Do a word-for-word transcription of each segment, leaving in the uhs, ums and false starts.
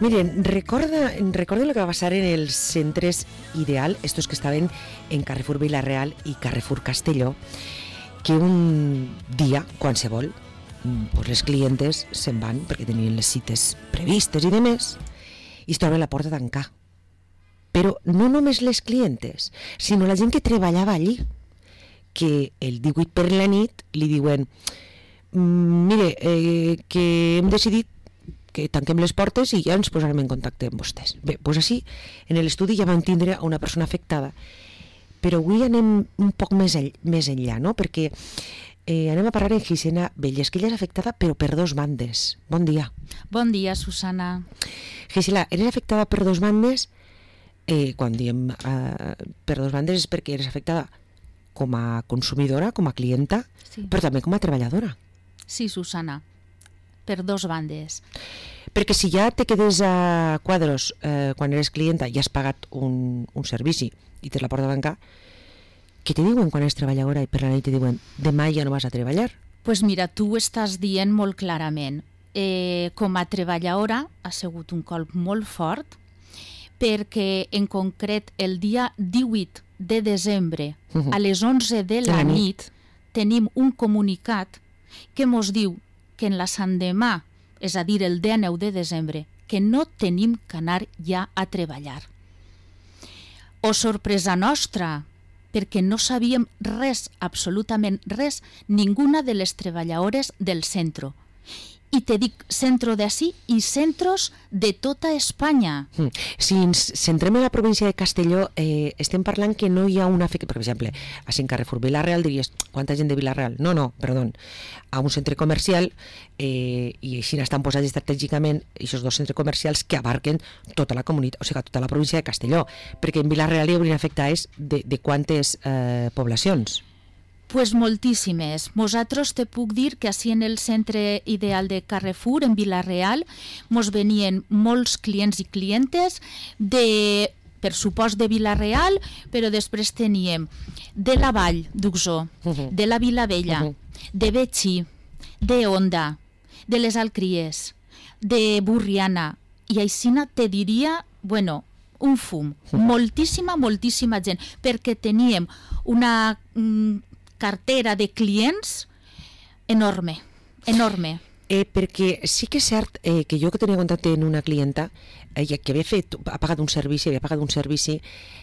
Miren, recorda, recorda lo que va a pasar en els centres Ideal, estos que estaven en Carrefour Vila-real i Carrefour Castelló, que un dia, qualsevol, pues les clientes se'n van perquè tenien les cites previstes i demés, i es troba la porta tancada. Però no només les clientes, sinó la gent que treballava allí, que el divuit per la nit li diuen mire, eh, que hem decidit que tanquem les portes i ja ens posarem en contacte amb vostès. Bé, doncs així, en l'estudi ja vam tindre una persona afectada, però avui anem un poc més, all, més enllà, no? Perquè eh, anem a parlar amb Gisela Velles, que ella és afectada però per dos bandes. Bon dia. Bon dia, Susana. Gisela, eres afectada per dos bandes, eh, quan diem eh, per dos bandes és perquè eres afectada com a consumidora, com a clienta, sí, però també com a treballadora. Sí, Susana, per dos bandes. Perquè si ja te quedes a quadros eh, quan eres clienta i has pagat un, un servici i te la porta a tancar, què te diuen quan eres treballadora i per la nit te diuen demà ja no vas a treballar? Doncs pues mira, tu ho estàs dient molt clarament. Eh, com a treballadora ha sigut un colp molt fort perquè en concret el dia divuit de desembre uh-huh. a les onze de la, la nit, nit tenim un comunicat que mos diu que en la s'endemà, és a dir, el dinou de desembre, que no tenim que anar ja a treballar. O sorpresa nostra, perquè no sabíem res, absolutament res, ninguna de les treballadores del centre. I te dic centro d'ací i centros de tota Espanya. Si ens centrem en la província de Castelló, eh, estem parlant que no hi ha una... Per exemple, a en Carrefour Vila-real diries, quanta gent de Vila-real? No, no, perdó. A un centre comercial, eh, i així estan posats estratègicament aquests dos centres comercials que abarquen tota la comunitat, o sigui, tota la província de Castelló, perquè en Vila-real hi haurien afectades de, de quantes eh, poblacions? Pues moltíssimes. Nosaltres te puc dir que així en el centre Ideal de Carrefour, en Vila-real, mos venien molts clients i clientes de, per supost, de Vila-real, però després teníem de la Vall d'Uxó, uh-huh. de la Vilavella, uh-huh. de Betxí, de Onda, de les Alcries, de Burriana, i aixina te diria, bueno, un fum. Uh-huh. Moltíssima, moltíssima gent, perquè teníem una... Mm, cartera de clients enorme, enorme. Eh, perquè sí que és cert eh, que jo que tenia contacte amb una clienta eh, que havia fet, ha pagat un servici, havia pagat un servici,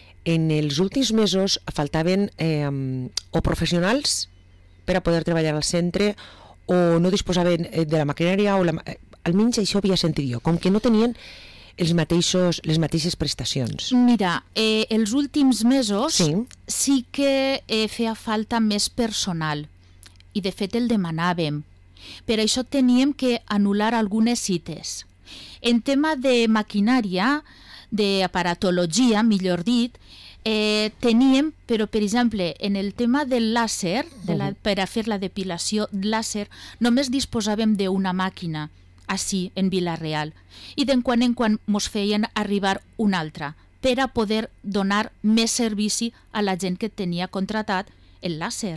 en els últims mesos faltaven eh, o professionals per a poder treballar al centre o no disposaven de la maquinària o la, eh, almenys això havia sentit jo, com que no tenien els mateixos, les mateixes prestacions. Mira, eh, els últims mesos sí, sí que eh, feia falta més personal i de fet el demanàvem. Per això teníem que anul·lar algunes cites. En tema de maquinària, d'aparatologia, millor dit, eh, teníem, però per exemple, en el tema del làser, de la, per a fer la depilació làser, només disposàvem d'una màquina, així, en Vila-real, i de quan en quan mos feien arribar una altra, per a poder donar més servici a la gent que tenia contratat el làser.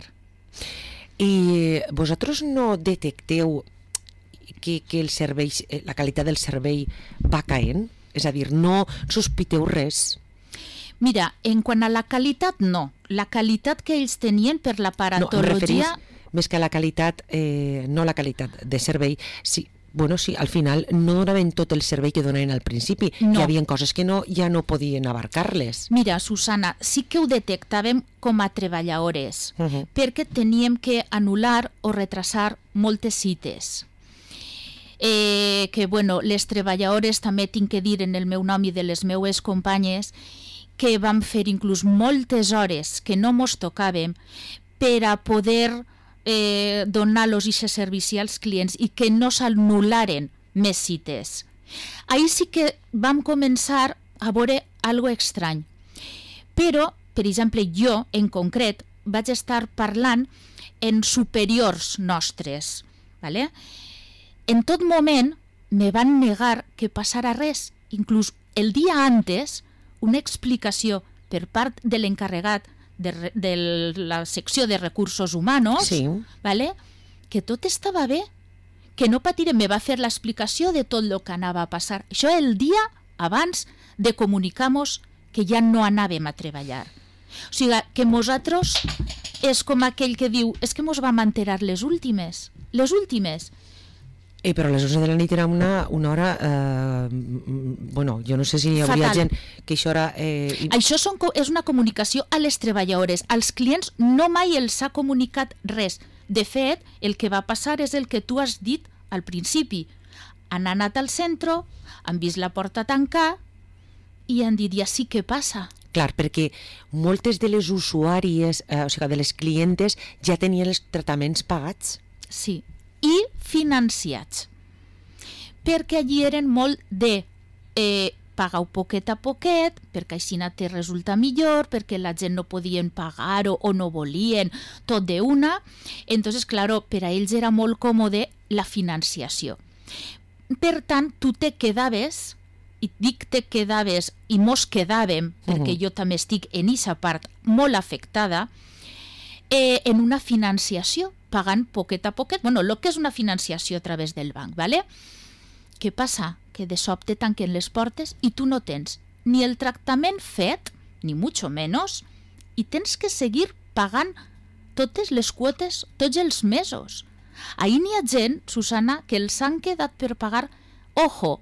I vosaltres no detecteu que, que el servei, la qualitat del servei va caent? És a dir, no sospiteu res? Mira, en quant a la qualitat, no. La qualitat que ells tenien per l'aparatologia... No, més que la qualitat, eh, no la qualitat de servei, sí. Bueno, sí, al final no donaven tot el servei que donaven al principi. No. Hi havia coses que no, ja no podien abarcar-les. Mira, Susana, sí que ho detectàvem com a treballadores, uh-huh. perquè teníem que anul·lar o retrasar moltes cites. Eh, que, bueno, les treballadores també tinc que dir en el meu nom i de les meues companyes que vam fer inclús moltes hores que no mos tocàvem per a poder... Eh, donar-los aquest servici als clients i que no s'anul·laren més cites. Ahir sí que vam començar a veure algo estrany. Però, per exemple, jo, en concret, vaig estar parlant en superiors nostres. ¿vale? En tot moment me van negar que passara res. Inclús el dia antes, una explicació per part de l'encarregat De, de la secció de recursos humanos, sí. ¿vale? Que tot estava bé, que no patirem, me va fer l'explicació de tot el que anava a passar. Això el dia abans de comunicar-nos que ja no anàvem a treballar. O sigui, que nosaltres és com aquell que diu, és que mos vam enterar les últimes, les últimes. Eh, però a les onze de la nit era una, una hora... Eh, bueno, jo no sé si hi hauria Fatal. gent que això era... Eh, Això són, és una comunicació a les treballadores. Als clients no mai els ha comunicat res. De fet, el que va passar és el que tu has dit al principi. Han anat al centre, han vist la porta tancar i han dit, ja sí, què passa? Clar, perquè moltes de les usuàries, eh, o sigui, de les clientes, ja tenien els tractaments pagats. Sí, i financiats. Perquè allí eren molt de eh, pagar-ho poquet a poquet, perquè així te resulta millor, perquè la gent no podien pagar-ho o no volien, tot d'una. Entonces, claro, per a ells era molt còmode la financiació. Per tant, tu te quedaves, i dic te quedaves, i mos quedàvem, perquè uh-huh. jo també estic en aquesta part molt afectada, eh, en una financiació, pagant poquet a poquet, bueno, el que és una financiació a través del banc, ¿vale? Què passa? Que de sobte tanquen les portes i tu no tens ni el tractament fet, ni mucho menos, i tens que seguir pagant totes les quotes, tots els mesos. Ahir n'hi ha gent, Susana, que els han quedat per pagar, ojo,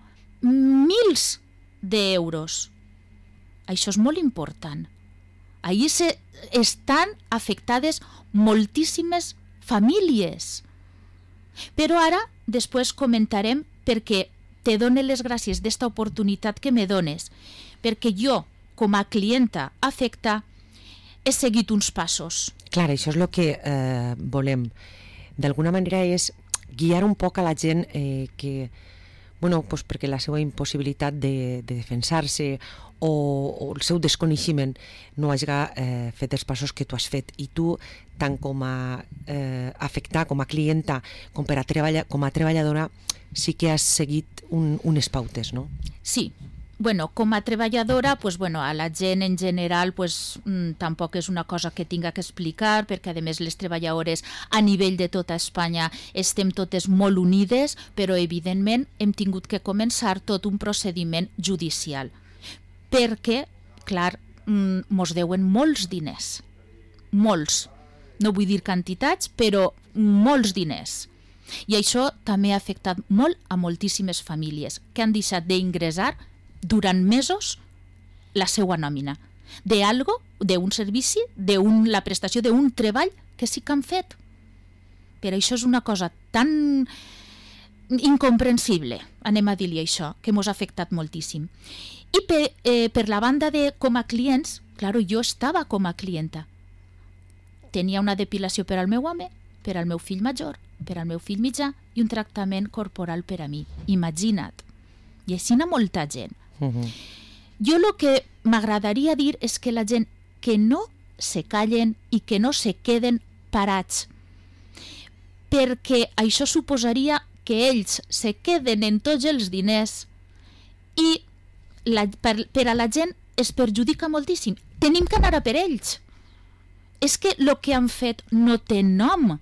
mils d'euros. Això és molt important. Ahir se estan afectades moltíssimes famílies. Però ara, després comentarem perquè te dono les gràcies d'esta oportunitat que me dones, perquè jo, com a clienta afecta, he seguit uns passos. Clar, això és el que eh, volem. D'alguna manera és guiar un poc a la gent eh, que, bueno, pues perquè la seva impossibilitat de, de defensar-se o, o el seu desconeixement no hagi eh, fet els passos que tu has fet. I tu, tant com a eh, afectar, com a clienta, com, per a treballa, com a treballadora, sí que has seguit un, unes pautes, no? Sí. Bueno, com a treballadora, pues, bueno, a la gent en general pues, mm, tampoc és una cosa que tinga que explicar, perquè a més les treballadores a nivell de tota Espanya estem totes molt unides, però evidentment hem tingut que començar tot un procediment judicial, perquè, clar, mm, mos deuen molts diners, molts, no vull dir quantitats, però molts diners. I això també ha afectat molt a moltíssimes famílies que han deixat d'ingressar durant mesos la seva nòmina d'algo, d'un servici, de la prestació d'un treball que sí que han fet. Per això és una cosa tan incomprensible, anem a dir-li això, que mos ha afectat moltíssim. I per, eh, per la banda de com a clients, claro, jo estava com a clienta. Tenia una depilació per al meu home, per al meu fill major, per al meu fill mitjà i un tractament corporal per a mi. Imagina't. I així n'hi ha molta gent. Uh-huh. Jo el que m'agradaria dir és que la gent que no se callen i que no se queden parats, perquè això suposaria que ells se queden en tots els diners i la, per, per a la gent es perjudica moltíssim. Tenim que anar a per ells. És que el que han fet no té nom.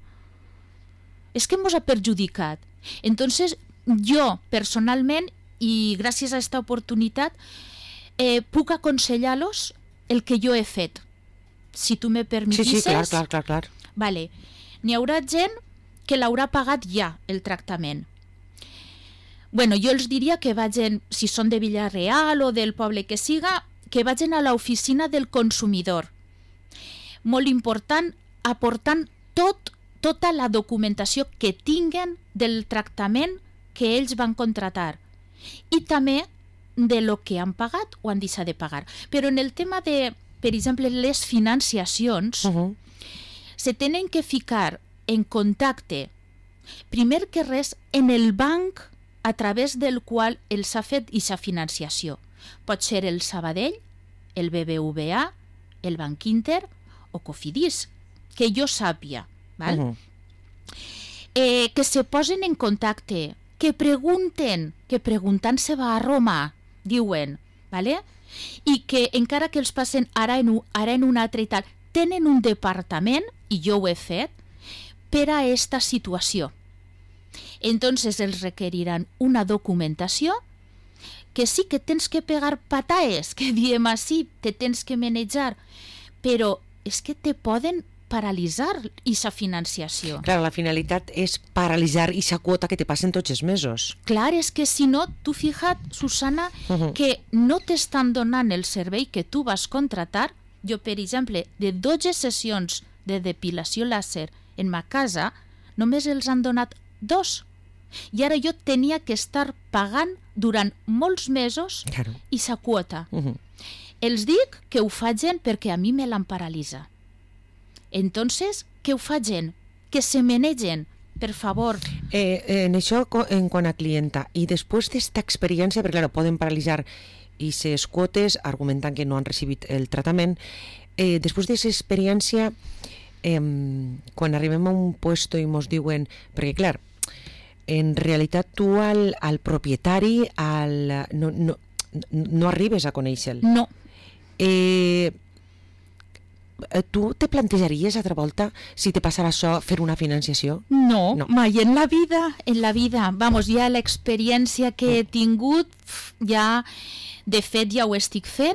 És que ens ha perjudicat. Entonces, jo, personalment, i gràcies a aquesta oportunitat, eh, puc aconsellar-los el que jo he fet. Si tu me permetisses... Sí, sí, clar, clar, clar, clar. Vale. N'hi haurà gent que l'haurà pagat ja, el tractament. Bueno, jo els diria que vagin, si són de Villarreal o del poble que siga, que vagin a l'oficina del consumidor. Molt important, aportant tot, tota la documentació que tinguen del tractament que ells van contratar i també de lo que han pagat o han deixat de pagar. Però en el tema de, per exemple, les financiacions, uh-huh. se tenen que ficar en contacte, primer que res, en el banc a través del qual els ha fet aquesta financiació. Pot ser el Sabadell, el B B V A, el Banc Inter o Cofidis, que jo sàpia. Val? Uh-huh. eh, que se posen en contacte, que pregunten, que preguntant se va a Roma, diuen, ¿vale? I que encara que els passen ara en, un, ara en un altre i tal, tenen un departament, i jo ho he fet, per a aquesta situació. Entonces els requeriran una documentació que sí que tens que pegar pataes, que diem així, te tens que manejar, però és que te poden paralitzar aquesta financiació. Clar, la finalitat és paralitzar aquesta quota que te passen tots els mesos. Clar, és que si no, tu fija't, Susana, uh-huh. que no t'estan donant el servei que tu vas contratar. Jo, per exemple, de dotze sessions de depilació làser en ma casa, només els han donat dos. I ara jo tenia que estar pagant durant molts mesos claro. i sa quota. Uh-huh. Els dic que ho facin perquè a mi me l'han paralitzat. Entonces, què ho facin? Que se manegen, per favor. Eh, en això, en quant a clienta, i després d'esta experiència, perquè claro, poden paralitzar i ses quotes, argumentant que no han recibit el tractament, eh, després d'aquesta experiència, eh, quan arribem a un puesto i mos diuen, perquè clar, en realitat tu al, al propietari al, no, no, no arribes a conèixer-lo. No. Eh, tu te plantejaries altra volta si te passarà això fer una financiació? No, no, mai en la vida, en la vida. Vamos, ja l'experiència que he tingut, ja, de fet ja ho estic fent,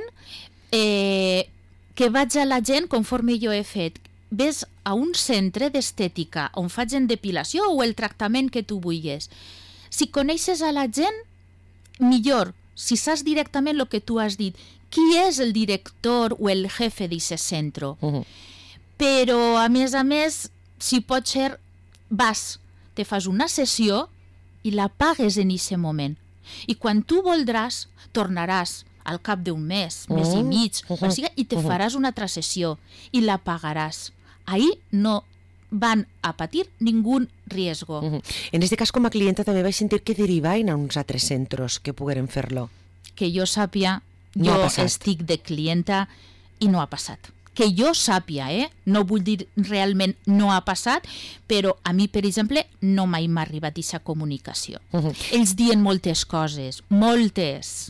eh, que vaig a la gent conforme jo he fet. Ves a un centre d'estètica on facin depilació o el tractament que tu vulguis. Si coneixes a la gent, millor. Si saps directament el que tu has dit, qui és el director o el jefe d'aquest centre. Uh-huh. Però, a més a més, si pot ser, vas, te fas una sessió i la pagues en aquest moment. I quan tu voldràs, tornaràs al cap d'un mes, uh-huh. mes i mig, uh-huh. o sigui, i te faràs una altra sessió i la pagaràs. Ahí no van a patir ningú riesgo. Uh-huh. En aquest cas, com a clienta, també vaig sentir que derivaven a uns altres centres que pogueren fer-lo. Que jo sàpia, no jo estic de clienta i no ha passat. Que jo sàpia, eh? No vull dir realment no ha passat, però a mi, per exemple, no mai m'ha arribat aquesta comunicació. Uh-huh. Ells diuen moltes coses, moltes.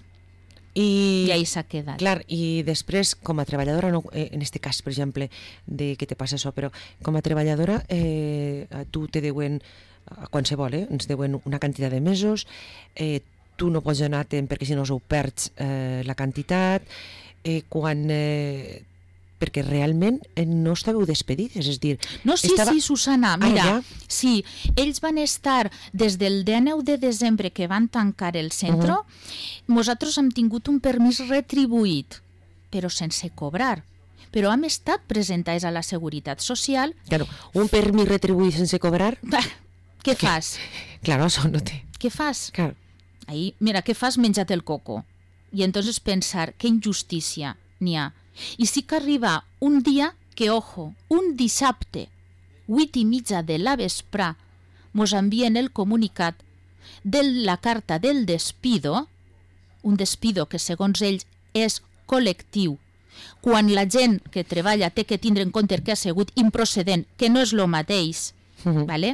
I, I ahí s'ha quedat. Clar, i després, com a treballadora, no, eh, en aquest cas, per exemple, de que te passa això, però com a treballadora, eh, tu te deuen, a qualsevol, eh, ens deuen una quantitat de mesos, eh, tu no pots anar-te'n perquè si no ho perds eh, la quantitat, eh, quan... Eh, perquè realment no estàveu despedides, és dir... No, sí, estava... sí, Susana, mira, ah, ja? Sí, ells van estar des del dinou de desembre que van tancar el centre, uh-huh. nosaltres hem tingut un permís retribuït, però sense cobrar. Però hem estat presentades a la Seguretat Social... Claro, un permís retribuït sense cobrar? Bah, què fas? Claro, això no té... Què fas? Claro. Ahí, mira, què fas? Menja't el coco. I entonces pensar, que injustícia n'hi ha. I sí que arriba un dia que, ojo, un dissabte, vuit i mitja de la vesprà, mos envien el comunicat de la carta del despido, un despido que segons ells és col·lectiu, quan la gent que treballa té que tindre en compte que ha sigut improcedent, que no és el mateix, uh-huh. ¿vale?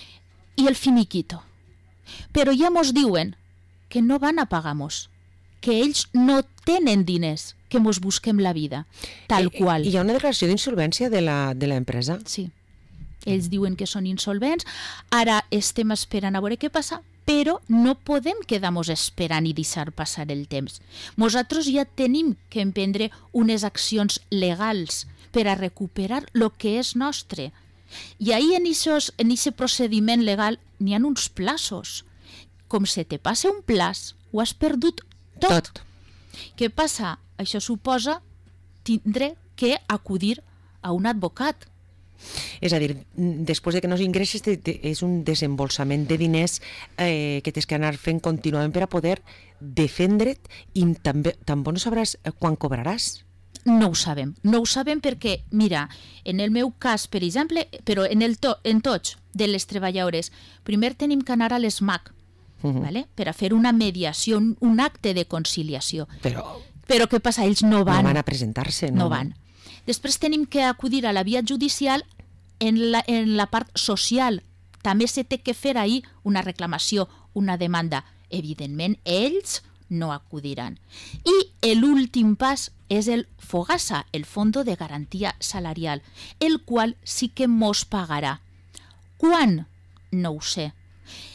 I el finiquito. Però ja mos diuen que no van a pagar-mos, que ells no tenen diners, que mos busquem la vida, tal eh, qual. Hi ha una declaració d'insolvència de l'empresa? Sí. Ells diuen que són insolvents, ara estem esperant a veure què passa, però no podem quedar-nos esperant i deixar passar el temps. Nosaltres ja tenim que emprendre unes accions legals per a recuperar el que és nostre. I ahí en aquest procediment legal n'hi ha uns plaços. Com se te passa un plaç, ho has perdut tot. tot. Què passa? Això suposa tindre que acudir a un advocat. És a dir, després de que no ingresses te, te, és un desembolsament de diners eh, que tens que anar fent contínuament per a poder defendre't i també tampoc no sabràs quan cobraràs. No ho sabem, no ho sabem perquè, mira, en el meu cas, per exemple, però en, el to, en tots de les treballadores, primer tenim que anar a l'E S M A C, uh-huh. ¿vale? Per a fer una mediació, un, un acte de conciliació. Però... Però què passa? Ells no van. No van a presentar-se, no? No van. Després tenim que acudir a la via judicial en la, en la part social. També se té que fer ahir una reclamació, una demanda. Evidentment, ells no acudiran. I l'últim pas és el FOGASA, el Fondo de Garantia Salarial, el qual sí que mos pagarà. Quan? No ho sé.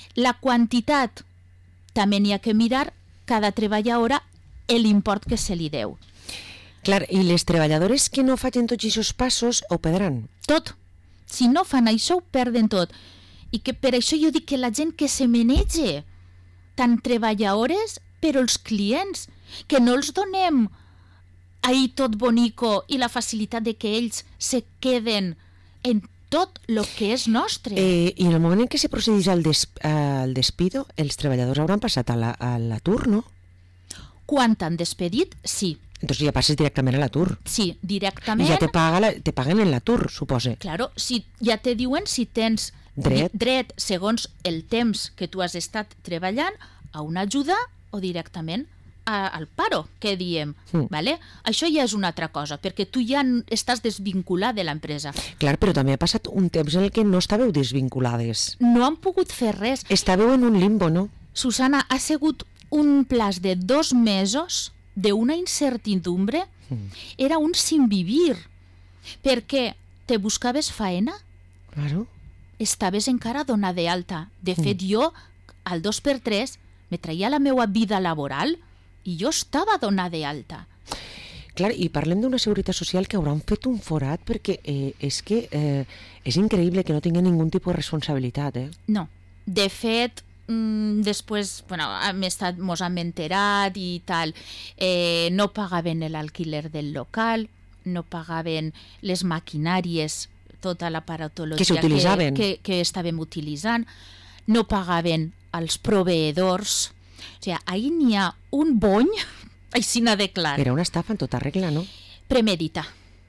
La quantitat també n'hi ha que mirar cada treballadora l'import que se li deu. Clar, i les treballadores que no facin tots aquests passos ho perdran? Tot. Si no fan això, ho perden tot. I que per això jo dic que la gent que se menege, tant treballadores però els clients, que no els donem ahir tot bonico i la facilitat de que ells se queden en tot el que és nostre. Eh, I en el moment en què se procedeix al, des, al despido, els treballadors hauran passat a l'atur, la, no? Quan t'han despedit, sí. Entonces ja passes directament a l'atur. Sí, directament. I ja te, paga la, te paguen en l'atur, supose. Claro, si, ja te diuen si tens dret. dret, segons el temps que tu has estat treballant, a una ajuda o directament a, al paro, que diem. Mm. Vale? Això ja és una altra cosa, perquè tu ja estàs desvinculat de l'empresa. Clar, però també ha passat un temps en el que no estàveu desvinculades. No han pogut fer res. Estàveu en un limbo, no? Susana, ha sigut un plaç de dos mesos d'una incertidumbre, mm. era un sin vivir, perquè te buscaves faena, claro. Estaves encara donada de alta. De fet, mm. jo, al dos per tres, me traia la meva vida laboral i jo estava donada de alta. Clar, i parlem d'una seguretat social que hauran fet un forat, perquè eh, és que eh, és increïble que no tingui ningú tipus de responsabilitat, eh? No. De fet, després, bueno, hem estat, mos hem enterat i tal, eh, no pagaven l'alquiler del local, no pagaven les maquinàries, tota l'aparatologia que, que, que, que estàvem utilitzant, no pagaven als proveïdors. O sigui, ahir n'hi ha un bony, aixina de clar. Era una estafa en tota regla, no? Premedita.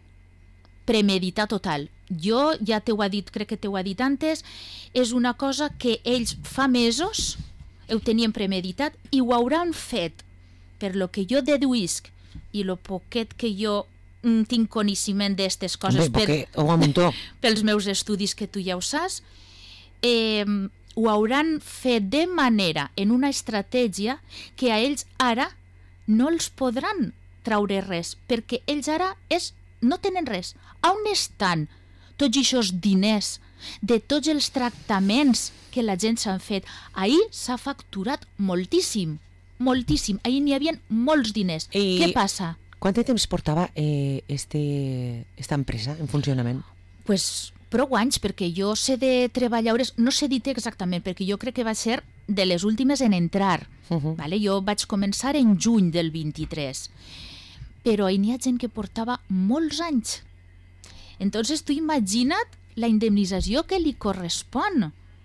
Premedita total. Jo, ja t'ho ha dit, crec que t'ho ha dit antes, és una cosa que ells fa mesos ho tenien premeditat i ho hauran fet, per lo que jo deduïsc i lo poquet que jo mm, tinc coneixement d'aquestes coses Bé, per, pels meus estudis, que tu ja ho saps, eh, ho hauran fet de manera, en una estratègia, que a ells ara no els podran traure res, perquè ells ara és, no tenen res. On estan tots aquests diners de tots els tractaments que la gent s'han fet? Ahir s'ha facturat moltíssim, moltíssim. Ahir n'hi havia molts diners. I què passa? Quant de temps portava eh, este, esta empresa en funcionament? Pues prou anys, perquè jo sé de treballadores, no sé dir exactament, perquè jo crec que va ser de les últimes en entrar. Uh-huh. Vale? Jo vaig començar en juny del vint-i-tres, però n'hi ha gent que portava molts anys. Entonces tu imagina't la indemnització que li correspon.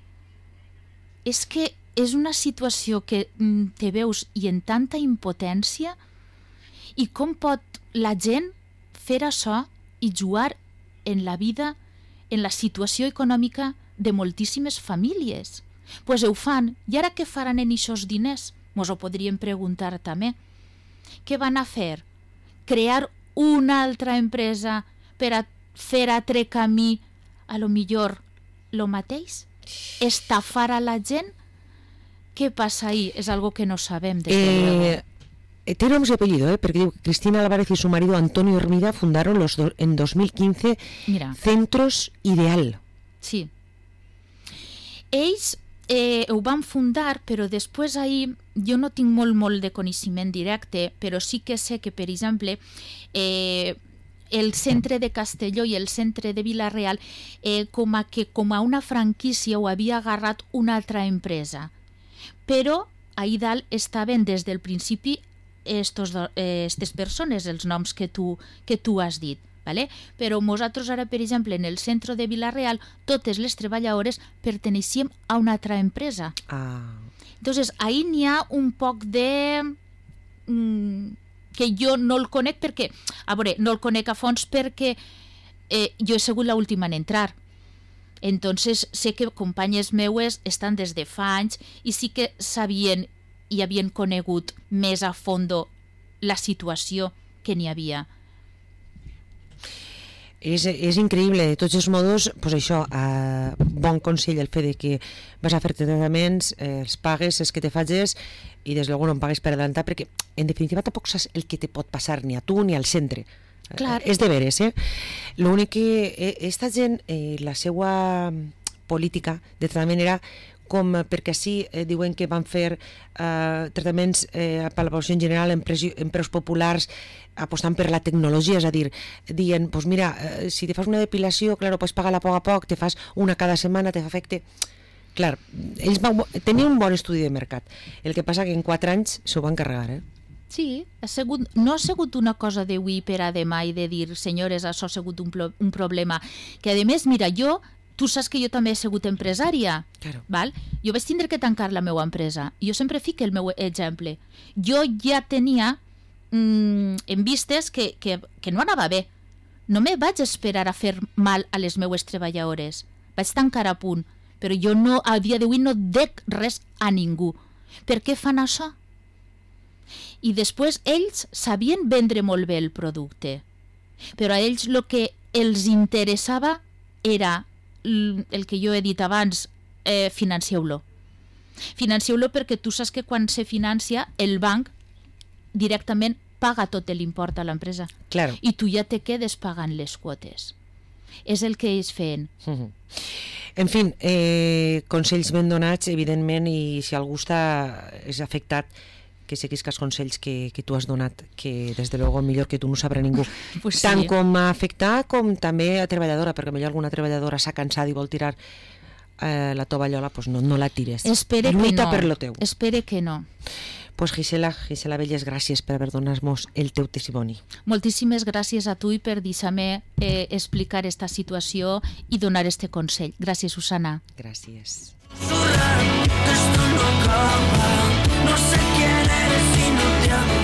És que és una situació que mm, te veus i en tanta impotència, i com pot la gent fer això i jugar en la vida, en la situació econòmica de moltíssimes famílies. Doncs pues ho fan, i ara què faran en aquests diners? Mos ho podríem preguntar també. Què van a fer? Crear una altra empresa per a fer altre camí, a lo millor lo mateix? Estafar a la gent? Què passa ahí? És algo que no sabem. Eh, tiene nombre y apellido, ¿eh? Porque digo, Cristina Álvarez y su marido Antonio Hermida fundaron los do, en dos mil quince Mira. Centros Ideal. Sí. Ells eh, ho van fundar, però després ahir jo no tinc molt, molt de coneixement directe, però sí que sé que, per exemple, eh, el centre de Castelló i el centre de Vila-real, eh, com, a que, com a una franquícia ho havia agarrat una altra empresa. Però ahir dalt estaven des del principi estos, eh, estes persones, els noms que tu, que tu has dit. ¿Vale? Però nosaltres ara, per exemple, en el centre de Vila-real, totes les treballadores perteneixíem a una altra empresa. Ah. Entonces, ahí n'hi ha un poc de... Mm, que jo no el conec perquè... A veure, no el conec a fons perquè eh, jo he sigut l'última en entrar. Entonces, sé que companyes meues estan des de fa anys i sí que sabien i havien conegut més a fondo la situació que n'hi havia. És, és increïble, de tots els modos, pues això, eh, bon consell el fet de que vas a fer tractaments, eh, els pagues, els que te facis, i des de luego no em pagues per adelantar, perquè en definitiva tampoc saps el que te pot passar ni a tu ni al centre. Clar. És de veres, eh? L'únic que eh, esta gent, eh, la seva política de tractament era com perquè sí, eh, diuen que van fer eh, tractaments eh, per la població en general en, presi, en preus populars apostant per la tecnologia, és a dir, dient, pues mira, eh, si te fas una depilació, claro, pots pagar-la a poc a poc, te fas una cada setmana, te fa efecte... Clar, ells van, tenien un bon estudi de mercat. El que passa que en quatre anys s'ho van carregar, eh? Sí, ha sigut, no ha sigut una cosa d'avui per a demà i de dir, senyores, això ha sigut un, un problema. Que, a més, mira, jo, tu saps que jo també he sigut empresària, claro. Val? Jo vaig tindre que tancar la meva empresa. Jo sempre fico el meu exemple. Jo ja tenia mm, en vistes que, que, que no anava bé. No me vaig esperar a fer mal a les meues treballadores. Vaig tancar a punt. Però jo no, a dia d'avui no dec res a ningú. Per què fan això? I després ells sabien vendre molt bé el producte, però a ells el que els interessava era el que jo he dit abans, eh, financieu-lo. Financieu-lo perquè tu saps que quan se financia el banc directament paga tot l'import a l'empresa. Claro. I tu ja te quedes pagant les quotes. És el que ells feien. Uh-huh. En fi, eh, consells ben donats, evidentment, i si algú està és afectat, que seguisca els consells que, que tu has donat, que des de luego millor que tu no sabrà ningú. Pues tant sí. Com a afectar com també a treballadora, perquè millor alguna treballadora s'ha cansat i vol tirar eh, la tovallola, pues no, no la tires. Espere Lluita que no. per lo teu. Espere que no. Pues Gisela, Gisela Velles, gràcies per haver donat-nos el teu testimoni. Moltíssimes gràcies a tu i per deixar-me eh, explicar esta situació i donar este consell. Gràcies, Susana. Gràcies. Esto no acaba, no sé quién eres y no te amo.